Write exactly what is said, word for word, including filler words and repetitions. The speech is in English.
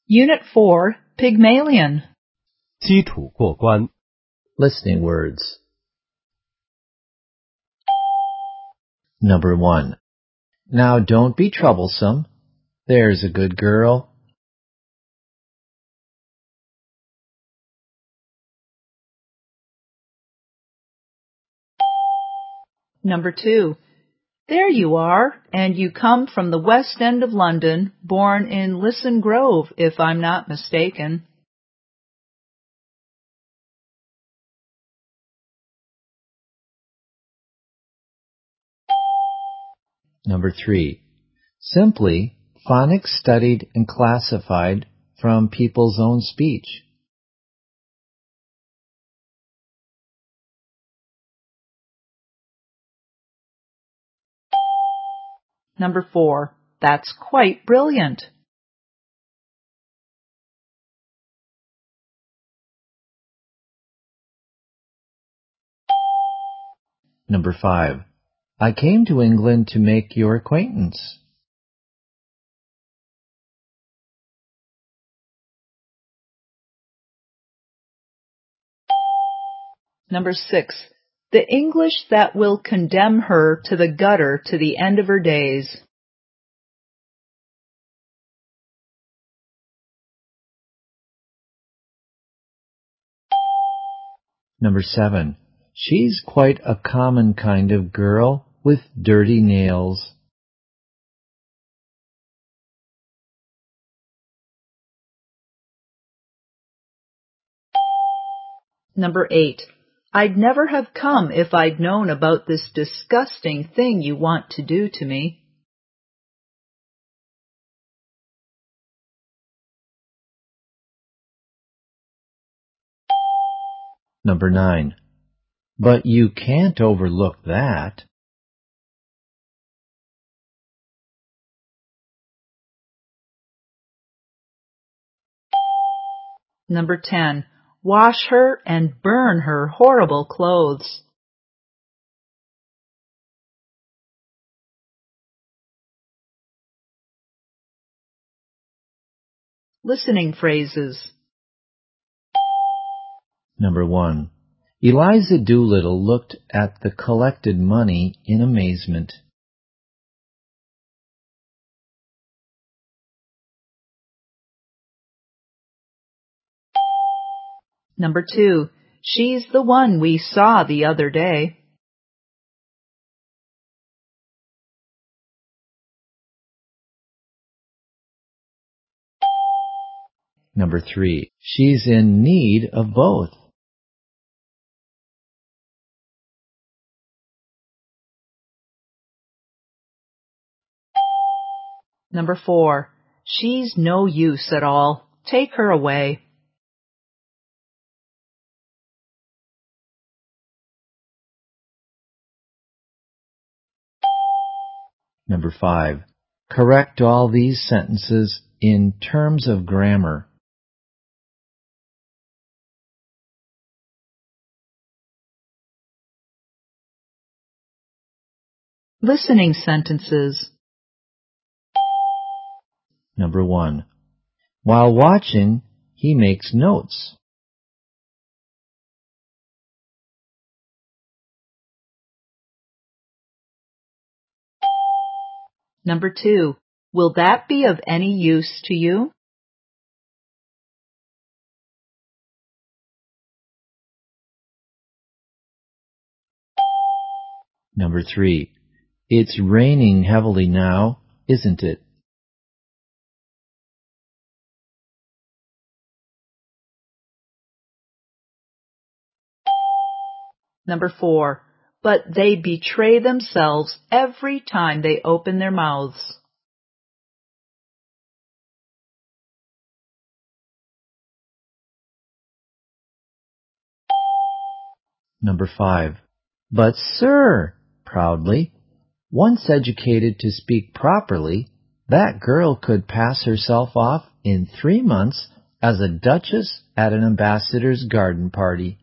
Unit four, Pygmalion. 基础过关 Listening words. Number one. Now don't be troublesome. There's a good girl. Number two. There you are, and you come from the West End of London, born in Lisson Grove, if I'm not mistaken. Number three. Simply, phonics studied and classified from people's own speech. Number four. That's quite brilliant. Number five. I came to England to make your acquaintance. Number six. The English that will condemn her to the gutter to the end of her days. Number seven. She's quite a common kind of girl with dirty nails. Number eight. I'd never have come if I'd known about this disgusting thing you want to do to me. Number nine. But you can't overlook that. Number ten. Wash her and burn her horrible clothes. Listening phrases. Number one. Eliza Doolittle looked at the collected money in amazement. Number two. She's the one we saw the other day. Number three. She's in need of both. Number four. She's no use at all. Take her away. Number five. Correct all these sentences in terms of grammar. Listening sentences. Number one. While watching, he makes notes. Number two. Will that be of any use to you? Number three. It's raining heavily now, isn't it? Number four. But they betray themselves every time they open their mouths. Number five. But sir, proudly, once educated to speak properly, that girl could pass herself off in three months as a duchess at an ambassador's garden party.